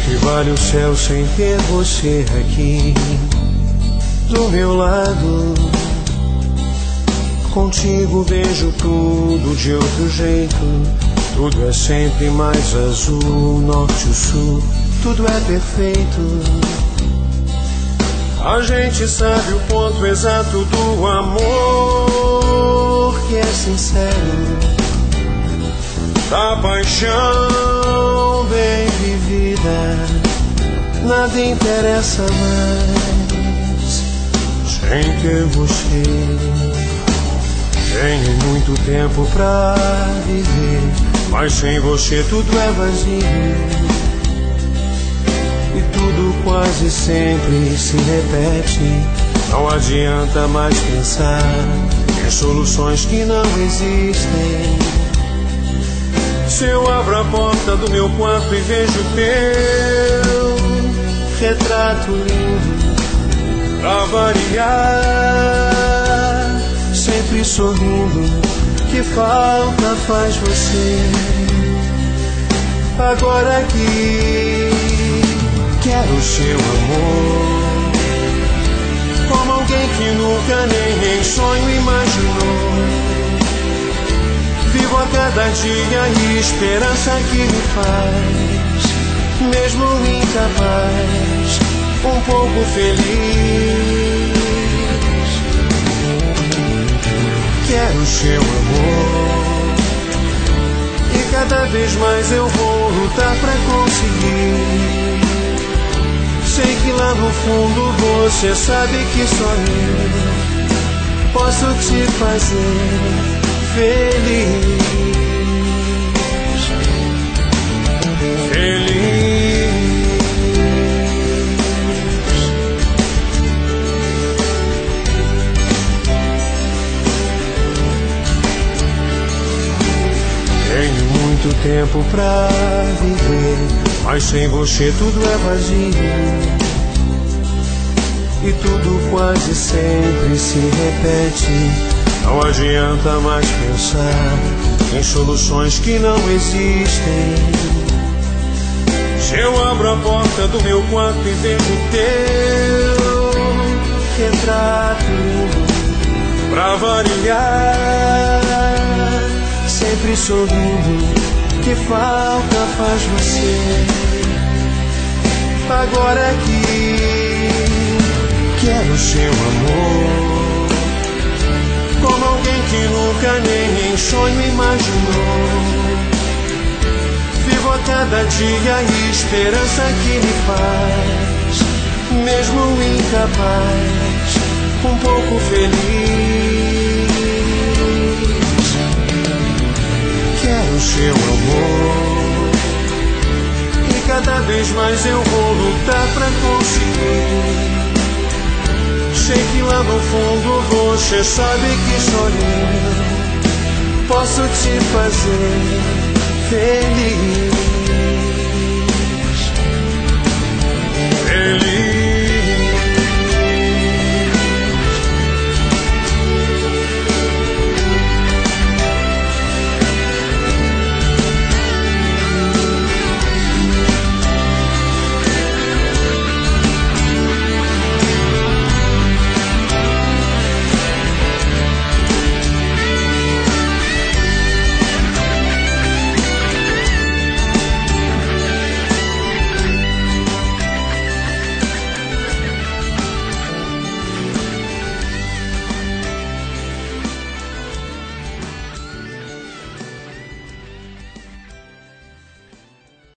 que vale o céu sem ter você aqui do meu lado. Contigo vejo tudo de outro jeito. Tudo é sempre mais azul, norte ou sul, tudo é perfeito. A gente sabe o ponto exato do amor, que é sincero, da paixão bem vivida. Nada interessa mais sem ter você. Tenho muito tempo pra viver, mas sem você tudo é vazio. E tudo quase sempre se repete. Não adianta mais pensar em soluções que não existem. Se eu abro a porta do meu quarto e vejo teu retrato lindo, pra variar, sempre sorrindo, que falta faz você. Agora que quero seu amor, como alguém que nunca nem em sonho imaginou. Vivo a cada dia e esperança que me faz, mesmo incapaz, um pouco feliz. Quero seu amor e cada vez mais eu vou lutar pra conseguir. Sei que lá no fundo você sabe que só eu posso te fazer feliz. Feliz. Tenho muito tempo pra viver, mas sem você tudo é vazio. E tudo quase sempre se repete. Não adianta mais pensar em soluções que não existem. Se eu abro a porta do meu quarto e vejo teu retrato, pra variar, sempre sorrindo, que falta faz você. Agora que quero seu amor, como alguém que nunca nem em sonho imaginou. Vivo a cada dia e esperança que me faz, mesmo incapaz, um pouco feliz. Quero seu amor e cada vez mais eu vou lutar pra conseguir. Sei que lá no fundo você sabe que só eu posso te fazer feliz.